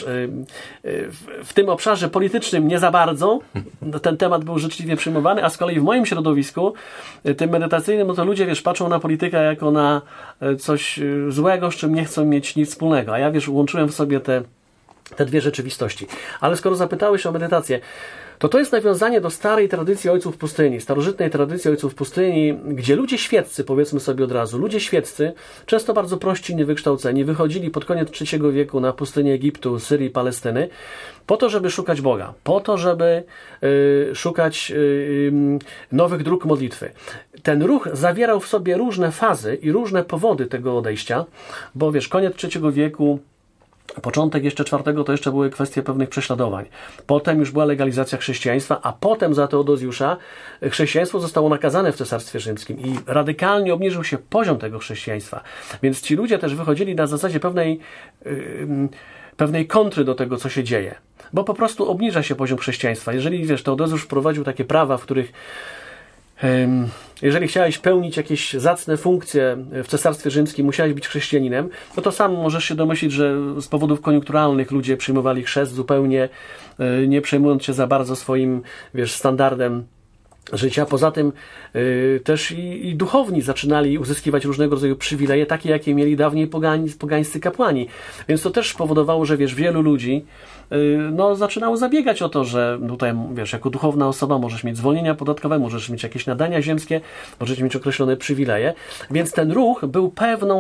w tym obszarze politycznym nie za bardzo ten temat był życzliwie przyjmowany, a z kolei w moim środowisku, tym medytacyjnym, to ludzie, wiesz, patrzą na politykę jako na coś złego, z czym nie chcą mieć nic wspólnego. A ja, wiesz, łączyłem w sobie te dwie rzeczywistości. Ale skoro zapytałeś o medytację, to jest nawiązanie do starej tradycji ojców pustyni, starożytnej tradycji ojców pustyni, gdzie ludzie świeccy, powiedzmy sobie od razu, ludzie świeccy, często bardzo prości, niewykształceni, wychodzili pod koniec III wieku na pustynię Egiptu, Syrii, Palestyny, po to, żeby szukać Boga, po to, żeby szukać nowych dróg modlitwy. Ten ruch zawierał w sobie różne fazy i różne powody tego odejścia, bo wiesz, koniec III wieku, początek jeszcze IV to jeszcze były kwestie pewnych prześladowań. Potem już była legalizacja chrześcijaństwa, a potem za Teodozjusza chrześcijaństwo zostało nakazane w Cesarstwie Rzymskim i radykalnie obniżył się poziom tego chrześcijaństwa. Więc ci ludzie też wychodzili na zasadzie pewnej kontry do tego, co się dzieje. Bo po prostu obniża się poziom chrześcijaństwa. Jeżeli, wiesz, Teodozjusz wprowadził takie prawa, w których jeżeli chciałeś pełnić jakieś zacne funkcje w Cesarstwie Rzymskim, musiałeś być chrześcijaninem, to sam możesz się domyślić, że z powodów koniunkturalnych ludzie przyjmowali chrzest zupełnie nie przejmując się za bardzo swoim, wiesz, standardem życia. Poza tym też i duchowni zaczynali uzyskiwać różnego rodzaju przywileje, takie jakie mieli dawniej pogańscy kapłani. Więc to też powodowało, że wiesz, wielu ludzi zaczynało zabiegać o to, że tutaj, wiesz, jako duchowna osoba możesz mieć zwolnienia podatkowe, możesz mieć jakieś nadania ziemskie, możesz mieć określone przywileje. Więc ten ruch był pewną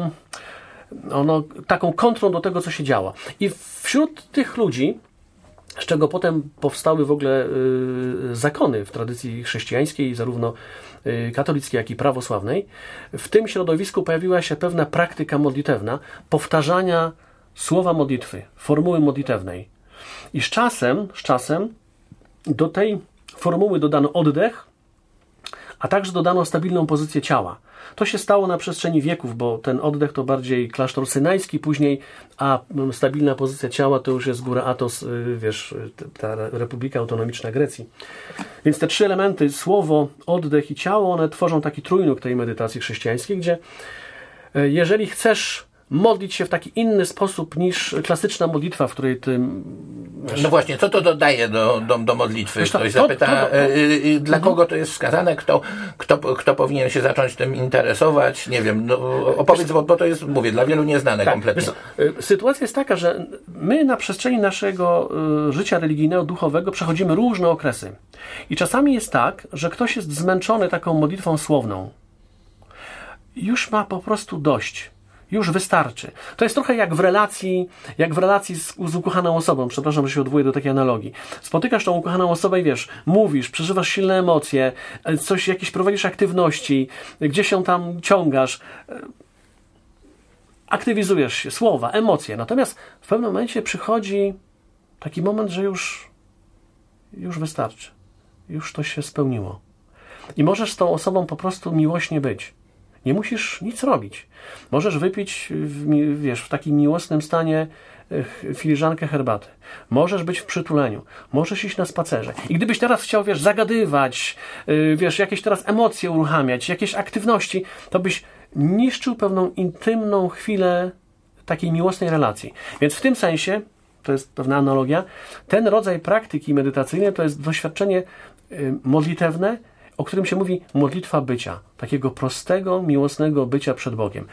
taką kontrą do tego, co się działo. I wśród tych ludzi z czego potem powstały w ogóle zakony w tradycji chrześcijańskiej, zarówno katolickiej, jak i prawosławnej. W tym środowisku pojawiła się pewna praktyka modlitewna, powtarzania słowa modlitwy, formuły modlitewnej. I z czasem do tej formuły dodano oddech, a także dodano stabilną pozycję ciała. To się stało na przestrzeni wieków, bo ten oddech to bardziej klasztor synajski później, a stabilna pozycja ciała to już jest góra Athos, ta Republika Autonomiczna Grecji. Więc te 3 elementy, słowo, oddech i ciało, one tworzą taki trójnóg tej medytacji chrześcijańskiej, gdzie jeżeli chcesz modlić się w taki inny sposób niż klasyczna modlitwa, w której ty... No właśnie, co to dodaje do modlitwy? Ktoś zapyta, dla kogo to jest wskazane, kto powinien się zacząć tym interesować? Nie wiem, opowiedz, bo to jest, mówię, dla wielu nieznane kompletnie. Sytuacja jest taka, że my na przestrzeni naszego życia religijnego, duchowego przechodzimy różne okresy. I czasami jest tak, że ktoś jest zmęczony taką modlitwą słowną. Już ma po prostu dość. Już wystarczy. To jest trochę jak w relacji z ukochaną osobą. Przepraszam, że się odwołuję do takiej analogii. Spotykasz tą ukochaną osobę i mówisz, przeżywasz silne emocje, jakieś prowadzisz aktywności, gdzieś się tam ciągasz, aktywizujesz się, słowa, emocje. Natomiast w pewnym momencie przychodzi taki moment, że już wystarczy. Już to się spełniło. I możesz z tą osobą po prostu miłośnie być. Nie musisz nic robić. Możesz wypić, w takim miłosnym stanie filiżankę herbaty. Możesz być w przytuleniu. Możesz iść na spacerze. I gdybyś teraz chciał, zagadywać, jakieś teraz emocje uruchamiać, jakieś aktywności, to byś niszczył pewną intymną chwilę takiej miłosnej relacji. Więc w tym sensie, to jest pewna analogia, ten rodzaj praktyki medytacyjnej to jest doświadczenie modlitewne, o którym się mówi modlitwa bycia. Takiego prostego, miłosnego bycia przed Bogiem.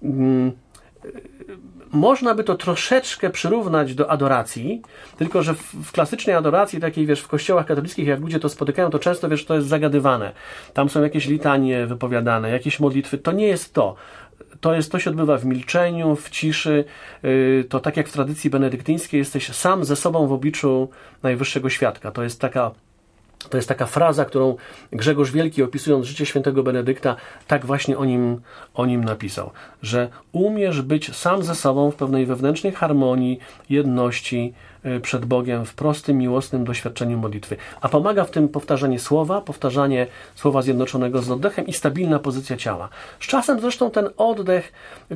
Można by to troszeczkę przyrównać do adoracji, tylko że w klasycznej adoracji, takiej w kościołach katolickich, jak ludzie to spotykają, to często to jest zagadywane. Tam są jakieś litanie wypowiadane, jakieś modlitwy. To nie jest to. To się odbywa w milczeniu, w ciszy. To tak jak w tradycji benedyktyńskiej jesteś sam ze sobą w obliczu Najwyższego Świadka. To jest taka fraza, którą Grzegorz Wielki, opisując życie świętego Benedykta, tak właśnie o nim napisał, że umiesz być sam ze sobą w pewnej wewnętrznej harmonii, jedności przed Bogiem, w prostym, miłosnym doświadczeniu modlitwy. A pomaga w tym powtarzanie słowa zjednoczonego z oddechem i stabilna pozycja ciała. Z czasem zresztą ten oddech,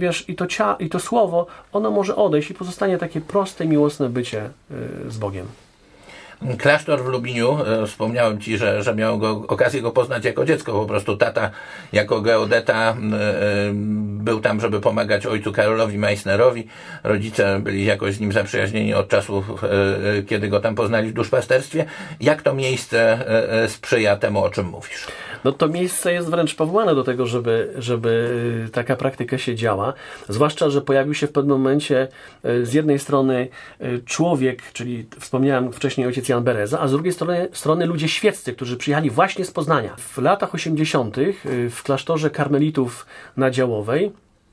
i to słowo, ono może odejść i pozostanie takie proste, miłosne bycie z Bogiem. Klasztor w Lubiniu, wspomniałem Ci, że miałem okazję go poznać jako dziecko. Po prostu tata jako geodeta był tam, żeby pomagać ojcu Karolowi Meissnerowi. Rodzice byli jakoś z nim zaprzyjaźnieni od czasu, kiedy go tam poznali w duszpasterstwie. Jak to miejsce sprzyja temu, o czym mówisz? No to miejsce jest wręcz powołane do tego, żeby taka praktyka się działa. Zwłaszcza, że pojawił się w pewnym momencie z jednej strony człowiek, czyli wspomniałem wcześniej ojciec Jan Bereza, a z drugiej strony ludzie świeccy, którzy przyjechali właśnie z Poznania. W latach 80. w klasztorze karmelitów na Działowej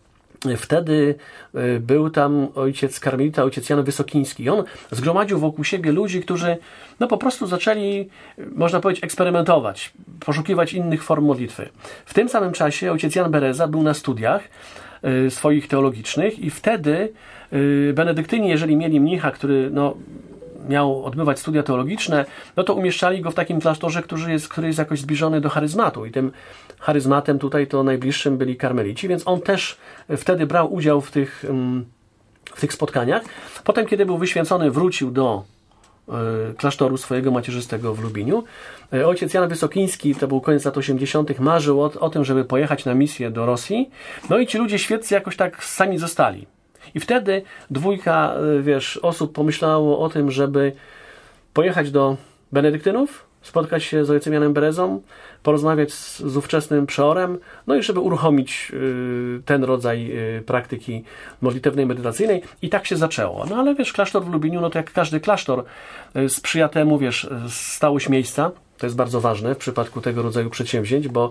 wtedy był tam ojciec karmelita, ojciec Jan Wysokiński. I on zgromadził wokół siebie ludzi, którzy po prostu zaczęli, można powiedzieć, eksperymentować, poszukiwać innych form modlitwy. W tym samym czasie ojciec Jan Bereza był na studiach swoich teologicznych i wtedy benedyktyni, jeżeli mieli mnicha, który miał odbywać studia teologiczne, to umieszczali go w takim klasztorze, który jest jakoś zbliżony do charyzmatu. I tym charyzmatem tutaj to najbliższym byli karmelici, więc on też wtedy brał udział w tych spotkaniach. Potem, kiedy był wyświęcony, wrócił do klasztoru swojego macierzystego w Lubiniu. Ojciec Jan Wysokiński, to był koniec lat 80., marzył o tym, żeby pojechać na misję do Rosji. I ci ludzie świeccy jakoś tak sami zostali. I wtedy dwójka, osób pomyślało o tym, żeby pojechać do benedyktynów, spotkać się z ojcem Janem Berezą, porozmawiać z ówczesnym przeorem, i żeby uruchomić ten rodzaj praktyki modlitewnej, medytacyjnej. I tak się zaczęło. Ale klasztor w Lubiniu, to jak każdy klasztor, sprzyja temu, stałość miejsca. To jest bardzo ważne w przypadku tego rodzaju przedsięwzięć, bo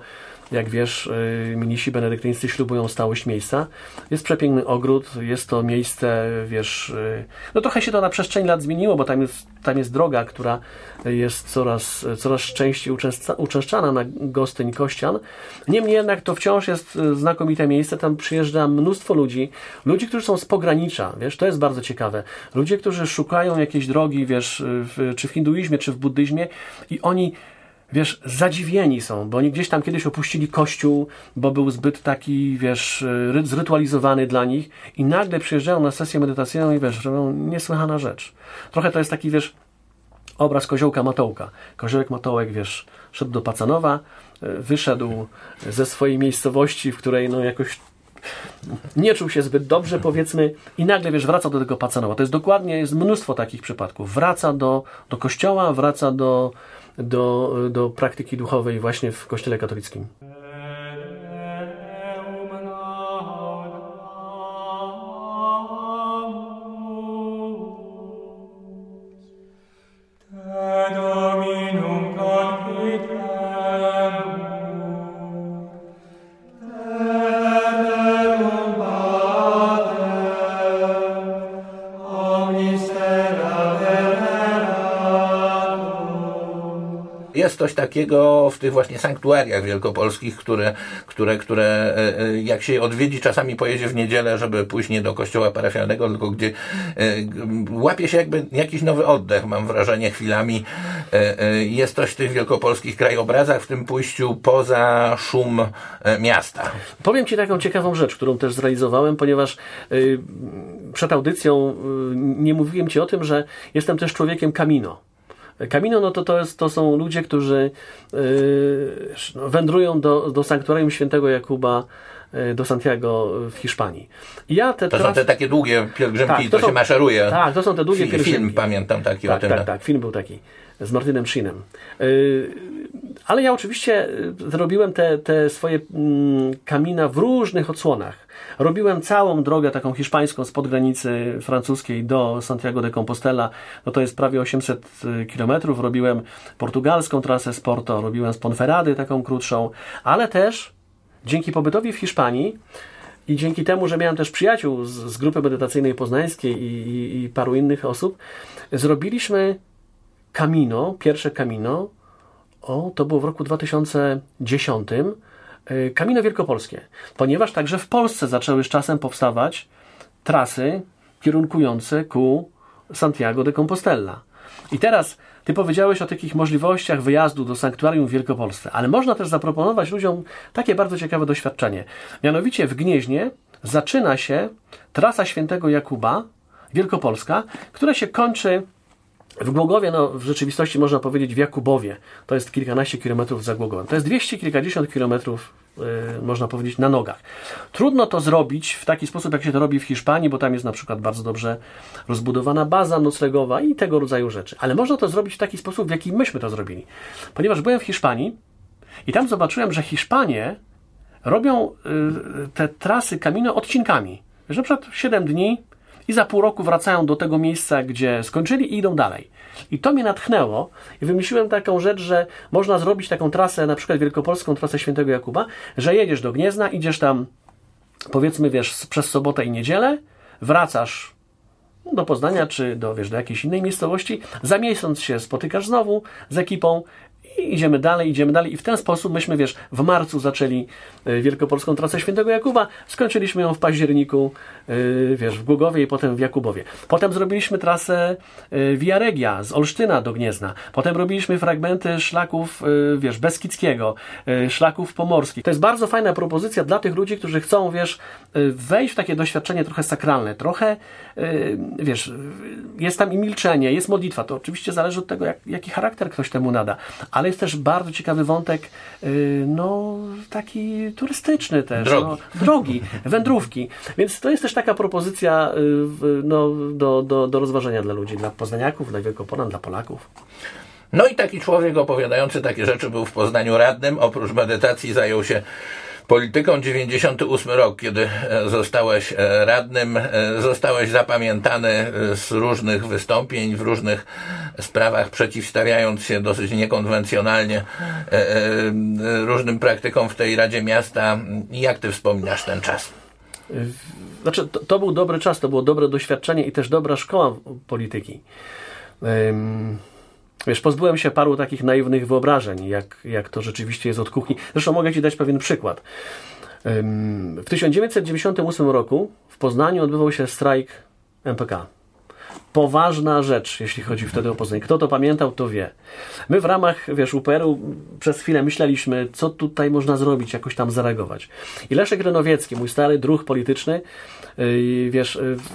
jak wiesz, mnisi benedyktyńscy ślubują stałość miejsca. Jest przepiękny ogród, jest to miejsce, wiesz, no trochę się to na przestrzeni lat zmieniło, bo tam jest droga, która jest coraz częściej uczęszczana na Gostyń Kościan. Niemniej jednak to wciąż jest znakomite miejsce, tam przyjeżdża mnóstwo ludzi, którzy są z pogranicza, wiesz, to jest bardzo ciekawe. Ludzie, którzy szukają jakiejś drogi, wiesz, czy w hinduizmie, czy w buddyzmie i oni, wiesz, zadziwieni są, bo oni gdzieś tam kiedyś opuścili kościół, bo był zbyt taki, wiesz, zrytualizowany dla nich i nagle przyjeżdżają na sesję medytacyjną i wiesz, robią niesłychana rzecz. Trochę to jest taki, wiesz, obraz koziołka Matołka. Koziołek Matołek, wiesz, szedł do Pacanowa, wyszedł ze swojej miejscowości, w której no jakoś nie czuł się zbyt dobrze, powiedzmy, i nagle, wiesz, wraca do tego Pacanowa. To jest dokładnie, jest mnóstwo takich przypadków. Wraca do kościoła, wraca do praktyki duchowej właśnie w kościele katolickim. Jest coś takiego w tych właśnie sanktuariach wielkopolskich, które jak się odwiedzi, czasami pojedzie w niedzielę, żeby pójść nie do kościoła parafialnego, tylko gdzie łapie się jakby jakiś nowy oddech, mam wrażenie chwilami. Jest coś w tych wielkopolskich krajobrazach, w tym pójściu poza szum miasta. Powiem Ci taką ciekawą rzecz, którą też zrealizowałem, ponieważ przed audycją nie mówiłem Ci o tym, że jestem też człowiekiem Camino. Camino, no to są ludzie, którzy wędrują do sanktuarium świętego Jakuba, do Santiago w Hiszpanii. I ja to są te takie długie pielgrzymki, tak, to się maszeruje. Tak, to są te długie pielgrzymki. Film pamiętam taki o tym. Tak, film był taki z Martinem Sheenem. Ale ja oczywiście zrobiłem te swoje Camina w różnych odsłonach. Robiłem całą drogę taką hiszpańską spod granicy francuskiej do Santiago de Compostela, no to jest prawie 800 kilometrów. Robiłem portugalską trasę z Porto, robiłem z Ponferrady taką krótszą, ale też dzięki pobytowi w Hiszpanii i dzięki temu, że miałem też przyjaciół z grupy medytacyjnej poznańskiej i paru innych osób, zrobiliśmy Camino, pierwsze Camino, to było w roku 2010, Camino Wielkopolskie, ponieważ także w Polsce zaczęły z czasem powstawać trasy kierunkujące ku Santiago de Compostela. I teraz Ty powiedziałeś o takich możliwościach wyjazdu do sanktuarium w Wielkopolsce, ale można też zaproponować ludziom takie bardzo ciekawe doświadczenie. Mianowicie w Gnieźnie zaczyna się trasa świętego Jakuba Wielkopolska, która się kończy w Głogowie, no w rzeczywistości można powiedzieć w Jakubowie. To jest kilkanaście kilometrów za Głogowem. To jest 200 kilkadziesiąt kilometrów, można powiedzieć, na nogach. Trudno to zrobić w taki sposób, jak się to robi w Hiszpanii, bo tam jest na przykład bardzo dobrze rozbudowana baza noclegowa i tego rodzaju rzeczy. Ale można to zrobić w taki sposób, w jaki myśmy to zrobili. Ponieważ byłem w Hiszpanii i tam zobaczyłem, że Hiszpanie robią te trasy Camino odcinkami. Że na przykład 7 dni i za pół roku wracają do tego miejsca, gdzie skończyli i idą dalej. I to mnie natchnęło i wymyśliłem taką rzecz, że można zrobić taką trasę, na przykład wielkopolską trasę świętego Jakuba, że jedziesz do Gniezna, idziesz tam, powiedzmy, wiesz, przez sobotę i niedzielę, wracasz do Poznania, czy do jakiejś innej miejscowości, za miesiąc się spotykasz znowu z ekipą i idziemy dalej i w ten sposób myśmy, wiesz, w marcu zaczęli wielkopolską trasę świętego Jakuba, skończyliśmy ją w październiku, wiesz, w Głogowie i potem w Jakubowie. Potem zrobiliśmy trasę Via Regia z Olsztyna do Gniezna. Potem robiliśmy fragmenty szlaków, wiesz, Beskidzkiego, szlaków pomorskich. To jest bardzo fajna propozycja dla tych ludzi, którzy chcą, wiesz, wejść w takie doświadczenie trochę sakralne, trochę, wiesz, jest tam i milczenie, jest modlitwa. To oczywiście zależy od tego, jaki charakter ktoś temu nada. Ale jest też bardzo ciekawy wątek, no, taki turystyczny też. Drogi, wędrówki. Więc to jest też taka propozycja no, do rozważenia dla ludzi, dla poznaniaków, dla Wielkopolan, dla Polaków. No i taki człowiek opowiadający takie rzeczy był w Poznaniu radnym. Oprócz medytacji zajął się polityką 98 rok, kiedy zostałeś radnym, zostałeś zapamiętany z różnych wystąpień, w różnych sprawach, przeciwstawiając się dosyć niekonwencjonalnie różnym praktykom w tej Radzie Miasta. Jak ty wspominasz ten czas? Znaczy, to był dobry czas, to było dobre doświadczenie i też dobra szkoła polityki. Wiesz, pozbyłem się paru takich naiwnych wyobrażeń, jak to rzeczywiście jest od kuchni. Zresztą mogę ci dać pewien przykład. W 1998 roku w Poznaniu odbywał się strajk MPK. Poważna rzecz, jeśli chodzi wtedy o Poznań. Kto to pamiętał, to wie. My w ramach, wiesz, UPR-u przez chwilę myśleliśmy, co tutaj można zrobić, jakoś tam zareagować. I Leszek Renowiecki, mój stary druh polityczny, wiesz,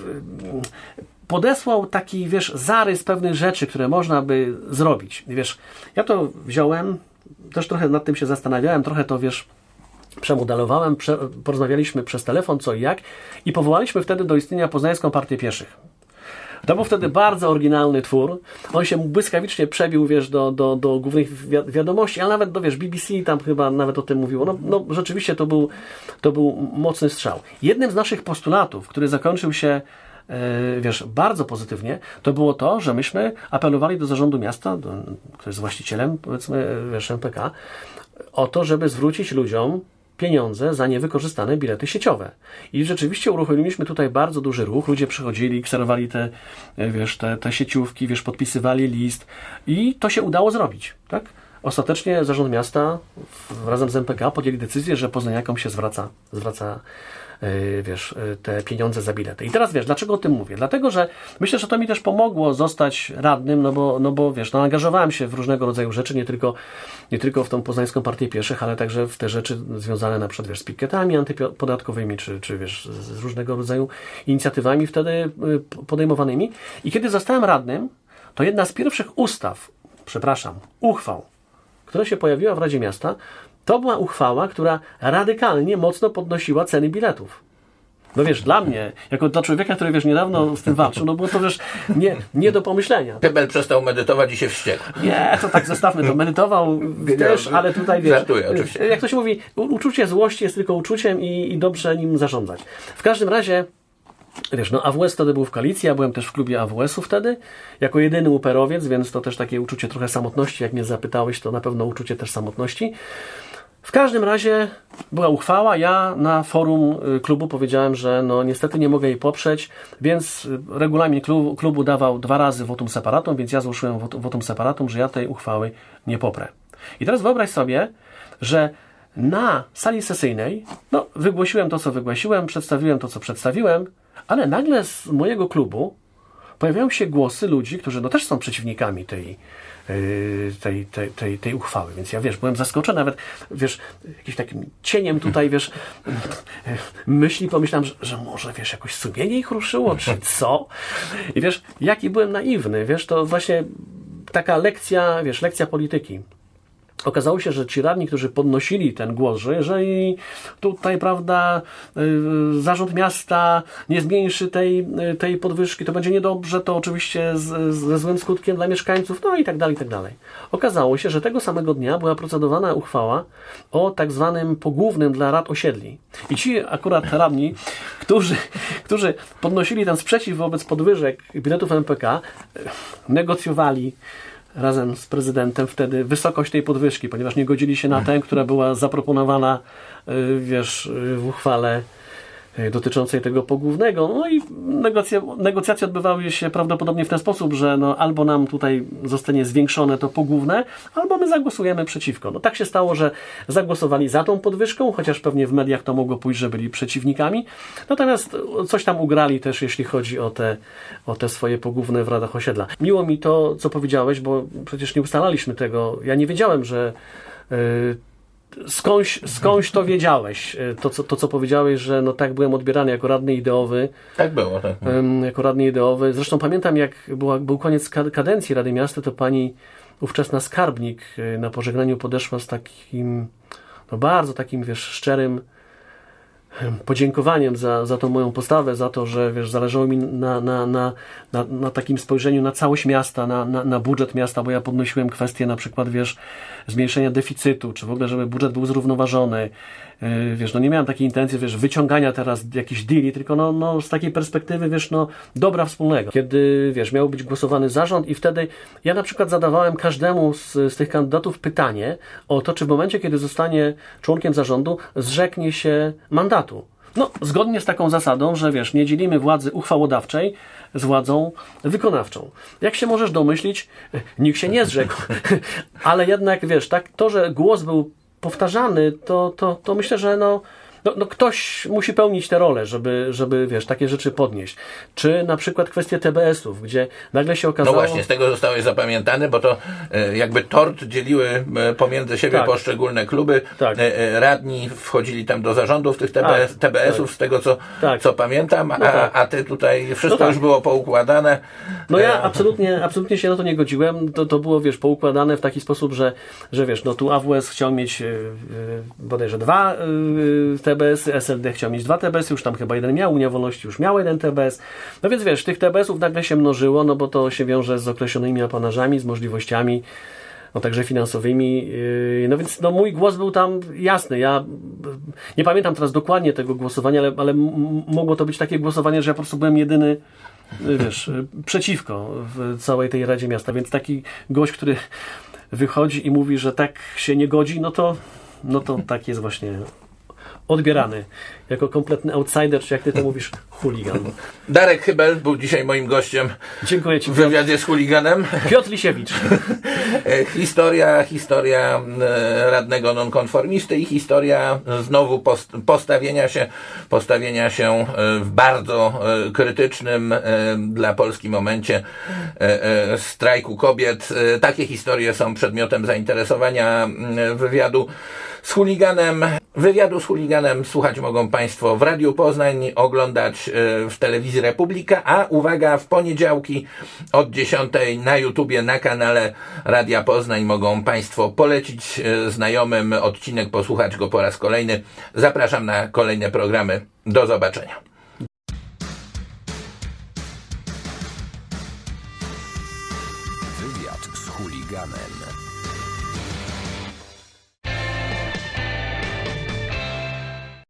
podesłał taki, wiesz, zarys pewnych rzeczy, które można by zrobić. Wiesz, ja to wziąłem, też trochę nad tym się zastanawiałem, trochę to, wiesz, przemodelowałem, porozmawialiśmy przez telefon, co i jak, i powołaliśmy wtedy do istnienia Poznańską Partię Pieszych. To był wtedy bardzo oryginalny twór. On się błyskawicznie przebił, wiesz, do głównych wiadomości, ale nawet do, wiesz, BBC tam chyba nawet o tym mówiło. No rzeczywiście to był mocny strzał. Jednym z naszych postulatów, który zakończył się, wiesz, bardzo pozytywnie, to było to, że myśmy apelowali do zarządu miasta, który jest właścicielem, powiedzmy, wiesz, MPK, o to, żeby zwrócić ludziom pieniądze za niewykorzystane bilety sieciowe. I rzeczywiście uruchomiliśmy tutaj bardzo duży ruch. Ludzie przychodzili, kserowali te sieciówki, wiesz, podpisywali list i to się udało zrobić, tak? Ostatecznie zarząd miasta razem z MPK podjęli decyzję, że poznaniakom się zwraca wiesz, te pieniądze za bilety. I teraz wiesz, dlaczego o tym mówię? Dlatego, że myślę, że to mi też pomogło zostać radnym, no bo wiesz, angażowałem się w różnego rodzaju rzeczy, nie tylko w tą Poznańską Partię Pieszych, ale także w te rzeczy związane na przykład, wiesz, z pikietami antypodatkowymi, czy wiesz, z różnego rodzaju inicjatywami wtedy podejmowanymi. I kiedy zostałem radnym, to jedna z pierwszych uchwał, która się pojawiła w Radzie Miasta, to była uchwała, która radykalnie mocno podnosiła ceny biletów. No wiesz, dla mnie, jako dla człowieka, który, wiesz, niedawno z tym walczył, no było to, wiesz, nie do pomyślenia. Kebel przestał medytować i się wściekł. Nie, to tak zostawmy to. Medytował też, ale tutaj, wiesz, żartuję, oczywiście. Jak to się mówi, uczucie złości jest tylko uczuciem i dobrze nim zarządzać. W każdym razie, wiesz, no AWS wtedy był w koalicji, ja byłem też w klubie AWS-u wtedy, jako jedyny UPR-owiec, więc to też takie uczucie trochę samotności, jak mnie zapytałeś, to na pewno uczucie też samotności. W każdym razie była uchwała, ja na forum klubu powiedziałem, że no niestety nie mogę jej poprzeć, więc regulamin klubu dawał 2 razy votum separatum, więc ja złożyłem votum separatum, że ja tej uchwały nie poprę. I teraz wyobraź sobie, że na sali sesyjnej, no wygłosiłem to, co wygłosiłem, przedstawiłem to, co przedstawiłem, ale nagle z mojego klubu pojawiają się głosy ludzi, którzy no też są przeciwnikami tej uchwały. Więc ja, wiesz, byłem zaskoczony, nawet, wiesz, jakimś takim cieniem tutaj, wiesz, myśli, pomyślałem, że może, wiesz, jakoś sumienie ich ruszyło, czy co? I wiesz, jaki byłem naiwny, wiesz, to właśnie taka lekcja, wiesz, lekcja polityki. Okazało się, że ci radni, którzy podnosili ten głos, że jeżeli tutaj, prawda, zarząd miasta nie zmniejszy tej podwyżki, to będzie niedobrze, to oczywiście ze złym skutkiem dla mieszkańców, no i tak dalej, i tak dalej. Okazało się, że tego samego dnia była procedowana uchwała o tak zwanym pogłównym dla rad osiedli. I ci akurat radni, którzy podnosili ten sprzeciw wobec podwyżek biletów MPK, negocjowali razem z prezydentem wtedy wysokość tej podwyżki, ponieważ nie godzili się na tę, która była zaproponowana, wiesz, w uchwale dotyczącej tego pogłównego. No i negocjacje odbywały się prawdopodobnie w ten sposób, że no albo nam tutaj zostanie zwiększone to pogłówne, albo my zagłosujemy przeciwko. No tak się stało, że zagłosowali za tą podwyżką, chociaż pewnie w mediach to mogło pójść, że byli przeciwnikami. Natomiast coś tam ugrali też, jeśli chodzi o te swoje pogłówne w radach osiedla. Miło mi to, co powiedziałeś, bo przecież nie ustalaliśmy tego. Ja nie wiedziałem, że skądś to wiedziałeś, to co powiedziałeś, że no tak byłem odbierany jako radny ideowy. Tak było, tak. Jako radny ideowy. Zresztą pamiętam, jak był koniec kadencji Rady Miasta, to pani ówczesna skarbnik na pożegnaniu podeszła z takim, no bardzo takim, wiesz, szczerym podziękowaniem za tą moją postawę, za to, że wiesz, zależało mi na takim spojrzeniu na całość miasta, na budżet miasta, bo ja podnosiłem kwestię na przykład, wiesz, zmniejszenia deficytu, czy w ogóle, żeby budżet był zrównoważony. Wiesz, no nie miałem takiej intencji, wiesz, wyciągania teraz jakichś deali, tylko no z takiej perspektywy, wiesz, no dobra wspólnego. Kiedy, wiesz, miał być głosowany zarząd i wtedy ja na przykład zadawałem każdemu z tych kandydatów pytanie o to, czy w momencie, kiedy zostanie członkiem zarządu, zrzeknie się mandatu. No, zgodnie z taką zasadą, że wiesz, nie dzielimy władzy uchwałodawczej z władzą wykonawczą. Jak się możesz domyślić, nikt się nie zrzekł, ale jednak, wiesz, tak, to, że głos był powtarzany, to myślę, że no ktoś musi pełnić tę rolę, żeby wiesz, takie rzeczy podnieść. Czy na przykład kwestie TBS-ów, gdzie nagle się okazało... No właśnie, z tego zostałeś zapamiętany, bo to jakby tort dzieliły pomiędzy siebie poszczególne kluby. Tak. Radni wchodzili tam do zarządów tych TBS-ów, z tego co pamiętam, a ty tutaj wszystko już było poukładane. No ja absolutnie się na to nie godziłem. To było, wiesz, poukładane w taki sposób, że wiesz, no tu AWS chciał mieć bodajże 2 TBS-y, SLD chciał mieć 2 TBS-y, już tam chyba jeden miał, Unia Wolności już miał 1 TBS. No więc wiesz, tych TBS-ów nagle się mnożyło, no bo to się wiąże z określonymi apanażami, z możliwościami, no także finansowymi. No więc no mój głos był tam jasny. Ja nie pamiętam teraz dokładnie tego głosowania, ale mogło to być takie głosowanie, że ja po prostu byłem jedyny, wiesz, przeciwko w całej tej Radzie Miasta. Więc taki gość, który wychodzi i mówi, że tak się nie godzi, no to tak jest właśnie odbierany jako kompletny outsider, czy jak ty to mówisz, chuligan. Darek Hybel był dzisiaj moim gościem. Dziękuję ci. W wywiadzie z chuliganem. Piotr Lisiewicz. Historia radnego nonkonformisty i historia znowu postawienia się w bardzo krytycznym dla Polski momencie strajku kobiet. Takie historie są przedmiotem zainteresowania wywiadu z chuliganem. Wywiadu z chuliganem słuchać mogą Państwo w Radiu Poznań, oglądać w telewizji Republika, a uwaga, w poniedziałki od 10 na YouTubie, na kanale Radia Poznań mogą Państwo polecić znajomym odcinek, posłuchać go po raz kolejny. Zapraszam na kolejne programy. Do zobaczenia. Wywiad z chuliganem.